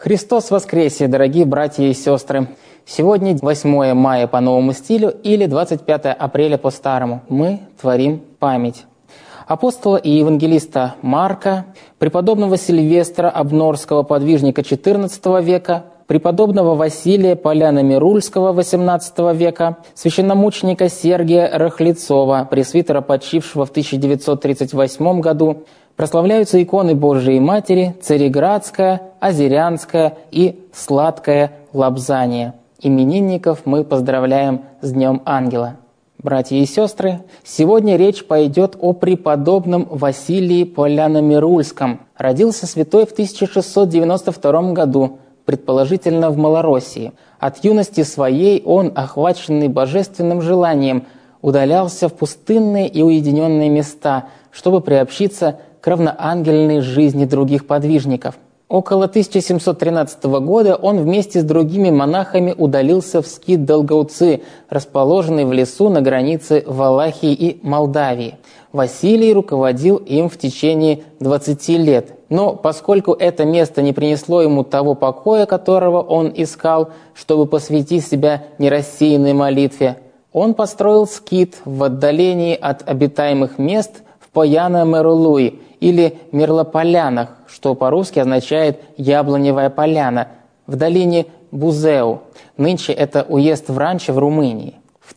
Христос воскресе, дорогие братья и сестры! Сегодня 8 мая по новому стилю или 25 апреля по старому. Мы творим память апостола и евангелиста Марка, преподобного Сильвестра Обнорского, подвижника XIV века, преподобного Василия Поляно-Мирульского XVIII века, священномученика Сергия Рахлицова, пресвитера, почившего в 1938 году. Прославляются иконы Божией Матери, Цареградская, Озерянская и Сладкое Лобзание. Именинников мы поздравляем с Днем Ангела. Братья и сестры, сегодня речь пойдет о преподобном Василии Поляно-Мирульском. Родился святой в 1692 году, предположительно в Малороссии. От юности своей он, охваченный божественным желанием, удалялся в пустынные и уединенные места, чтобы приобщиться к равноангельной жизни других подвижников. Около 1713 года он вместе с другими монахами удалился в скит Долгоуцы, расположенный в лесу на границе Валахии и Молдавии. Василий руководил им в течение 20 лет. Но поскольку это место не принесло ему того покоя, которого он искал, чтобы посвятить себя нерассеянной молитве, он построил скит в отдалении от обитаемых мест в Пояно-Мерулуи или Мерлополянах, что по-русски означает «яблоневая поляна», в долине Бузеу. Нынче это уезд Вранча в Румынии. В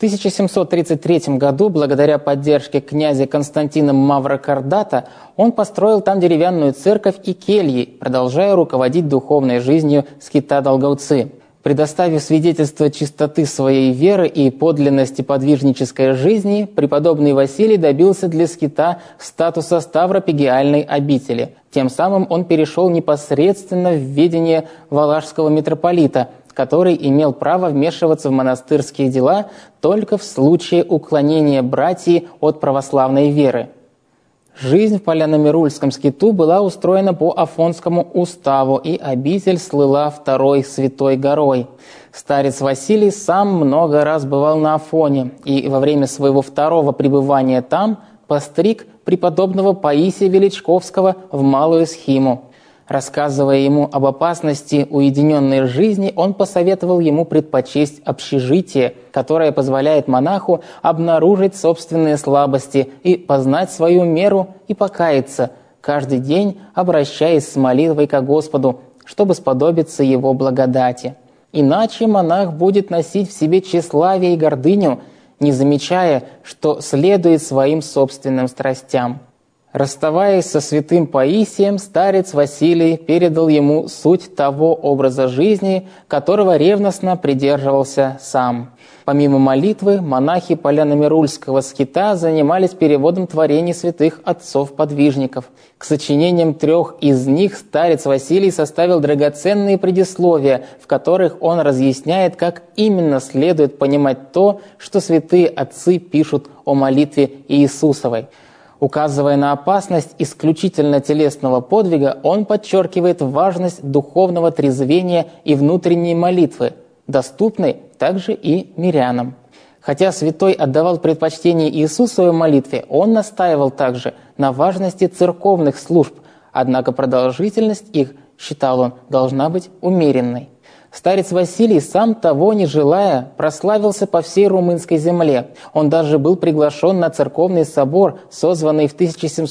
1733 году, благодаря поддержке князя Константина Маврокордата, он построил там деревянную церковь и кельи, продолжая руководить духовной жизнью скита Долгоуцы. Предоставив свидетельство чистоты своей веры и подлинности подвижнической жизни, преподобный Василий добился для скита статуса ставропигиальной обители. Тем самым он перешел непосредственно в ведение валашского митрополита, который имел право вмешиваться в монастырские дела только в случае уклонения братьев от православной веры. Жизнь в Поляно-Мирульском скиту была устроена по Афонскому уставу, и обитель слыла второй святой горой. Старец Василий сам много раз бывал на Афоне, и во время своего второго пребывания там постриг преподобного Паисия Величковского в Малую Схиму. Рассказывая ему об опасности уединенной жизни, он посоветовал ему предпочесть общежитие, которое позволяет монаху обнаружить собственные слабости и познать свою меру и покаяться, каждый день обращаясь с молитвой ко Господу, чтобы сподобиться Его благодати. Иначе монах будет носить в себе тщеславие и гордыню, не замечая, что следует своим собственным страстям. Расставаясь со святым Паисием, старец Василий передал ему суть того образа жизни, которого ревностно придерживался сам. Помимо молитвы, монахи Поляно-Мирульского скита занимались переводом творений святых отцов-подвижников. К сочинениям 3 из них старец Василий составил драгоценные предисловия, в которых он разъясняет, как именно следует понимать то, что святые отцы пишут о молитве Иисусовой. Указывая на опасность исключительно телесного подвига, он подчеркивает важность духовного трезвения и внутренней молитвы, доступной также и мирянам. Хотя святой отдавал предпочтение Иисусовой молитве, он настаивал также на важности церковных служб, однако продолжительность их, считал он, должна быть умеренной. Старец Василий, сам того не желая, прославился по всей румынской земле. Он даже был приглашен на церковный собор, созванный в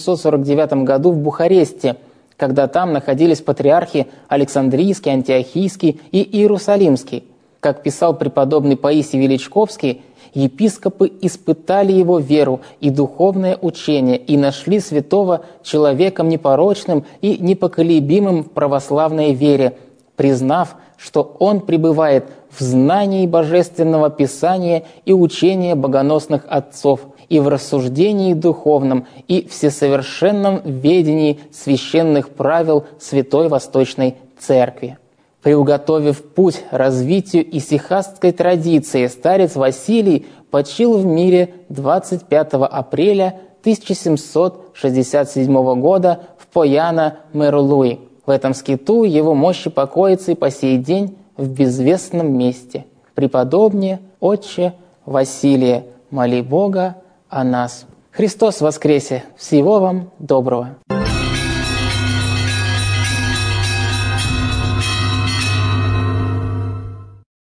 1749 году в Бухаресте, когда там находились патриархи Александрийский, Антиохийский и Иерусалимский. Как писал преподобный Паисий Величковский, епископы испытали его веру и духовное учение и нашли святого человеком непорочным и непоколебимым в православной вере, признав, что он пребывает в знании Божественного Писания и учения богоносных отцов, и в рассуждении духовном, и всесовершенном ведении священных правил Святой Восточной Церкви. Приуготовив путь развитию исихастской традиции, старец Василий почил в мире 25 апреля 1767 года в Пояно-Мерулуи. В этом скиту его мощи покоятся и по сей день в безвестном месте. Преподобнее, отче Василия, моли Бога о нас. Христос воскресе! Всего вам доброго!